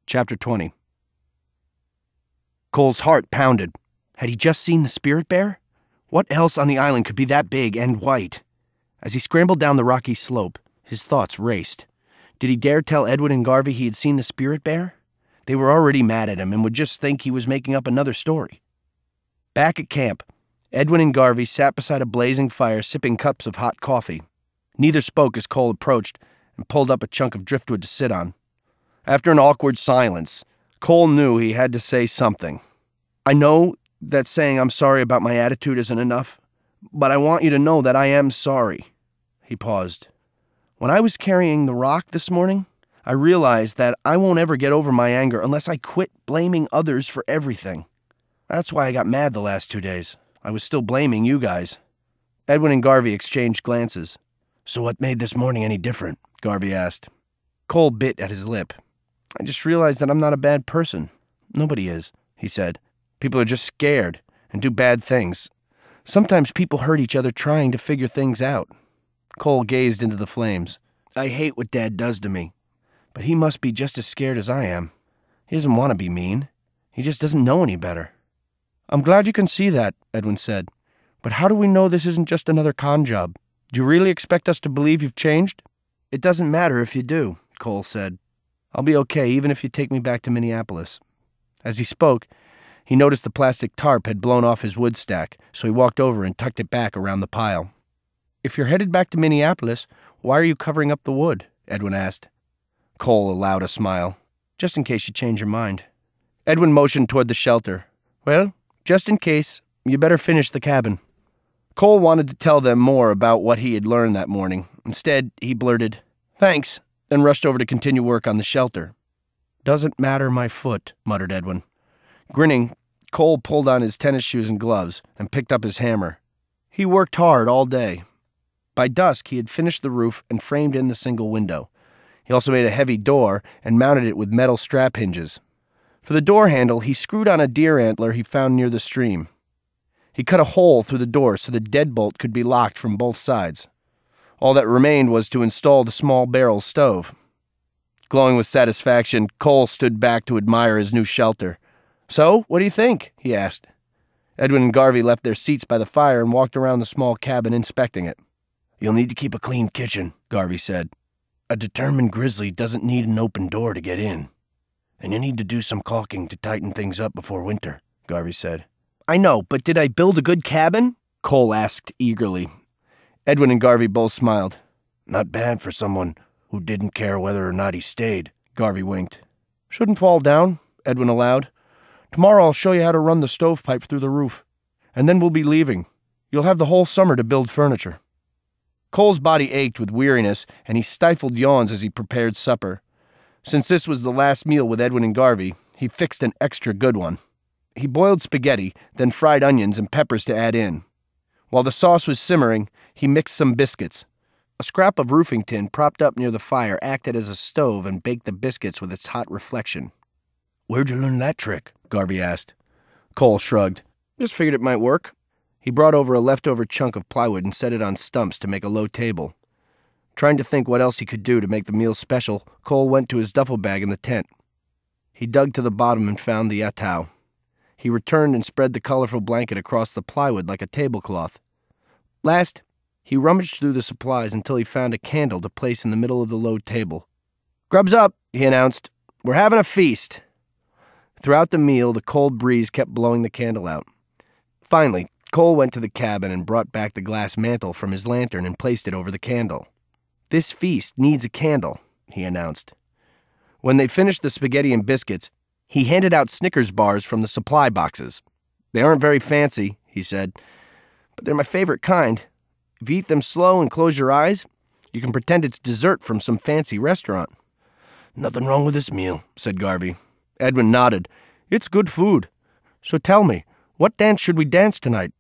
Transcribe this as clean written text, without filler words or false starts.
Chapter 20. Cole's heart pounded. Had he just seen the spirit bear? What else on the island could be that big and white? As he scrambled down the rocky slope, his thoughts raced. Did he dare tell Edwin and Garvey he had seen the spirit bear? They were already mad at him and would just think he was making up another story. Back at camp, Edwin and Garvey sat beside a blazing fire sipping cups of hot coffee. Neither spoke as Cole approached and pulled up a chunk of driftwood to sit on. After an awkward silence, Cole knew he had to say something. I know that saying I'm sorry about my attitude isn't enough, but I want you to know that I am sorry. He paused. When I was carrying the rock this morning, I realized that I won't ever get over my anger unless I quit blaming others for everything. That's why I got mad the last 2 days. I was still blaming you guys. Edwin and Garvey exchanged glances. So what made this morning any different? Garvey asked. Cole bit at his lip. I just realized that I'm not a bad person. Nobody is, he said. People are just scared and do bad things. Sometimes people hurt each other trying to figure things out. Cole gazed into the flames. I hate what Dad does to me, but he must be just as scared as I am. He doesn't want to be mean. He just doesn't know any better. I'm glad you can see that, Edwin said. But how do we know this isn't just another con job? Do you really expect us to believe you've changed? It doesn't matter if you do, Cole said. I'll be okay even if you take me back to Minneapolis. As he spoke, he noticed the plastic tarp had blown off his wood stack, so he walked over and tucked it back around the pile. If you're headed back to Minneapolis, why are you covering up the wood? Edwin asked. Cole allowed a smile. Just in case you change your mind. Edwin motioned toward the shelter. Well, just in case, you better finish the cabin. Cole wanted to tell them more about what he had learned that morning. Instead, he blurted, Thanks, and rushed over to continue work on the shelter. Doesn't matter my foot, muttered Edwin. Grinning, Cole pulled on his tennis shoes and gloves and picked up his hammer. He worked hard all day. By dusk, he had finished the roof and framed in the single window. He also made a heavy door and mounted it with metal strap hinges. For the door handle, he screwed on a deer antler he found near the stream. He cut a hole through the door so the deadbolt could be locked from both sides. All that remained was to install the small barrel stove. Glowing with satisfaction, Cole stood back to admire his new shelter. So, what do you think? He asked. Edwin and Garvey left their seats by the fire and walked around the small cabin inspecting it. You'll need to keep a clean kitchen, Garvey said. A determined grizzly doesn't need an open door to get in. And you need to do some caulking to tighten things up before winter, Garvey said. I know, but did I build a good cabin? Cole asked eagerly. Edwin and Garvey both smiled. Not bad for someone who didn't care whether or not he stayed, Garvey winked. Shouldn't fall down, Edwin allowed. Tomorrow I'll show you how to run the stovepipe through the roof. And then we'll be leaving. You'll have the whole summer to build furniture. Cole's body ached with weariness, and he stifled yawns as he prepared supper. Since this was the last meal with Edwin and Garvey, he fixed an extra good one. He boiled spaghetti, then fried onions and peppers to add in. While the sauce was simmering, he mixed some biscuits. A scrap of roofing tin propped up near the fire acted as a stove and baked the biscuits with its hot reflection. Where'd you learn that trick? Garvey asked. Cole shrugged. Just figured it might work. He brought over a leftover chunk of plywood and set it on stumps to make a low table. Trying to think what else he could do to make the meal special, Cole went to his duffel bag in the tent. He dug to the bottom and found the atau. He returned and spread the colorful blanket across the plywood like a tablecloth. Last, he rummaged through the supplies until he found a candle to place in the middle of the low table. Grub's up, he announced. We're having a feast. Throughout the meal, the cold breeze kept blowing the candle out. Finally, Cole went to the cabin and brought back the glass mantle from his lantern and placed it over the candle. This feast needs a candle, he announced. When they finished the spaghetti and biscuits, he handed out Snickers bars from the supply boxes. They aren't very fancy, he said, but they're my favorite kind. If you eat them slow and close your eyes, you can pretend it's dessert from some fancy restaurant. Nothing wrong with this meal, said Garvey. Edwin nodded. It's good food. So tell me, what dance should we dance tonight?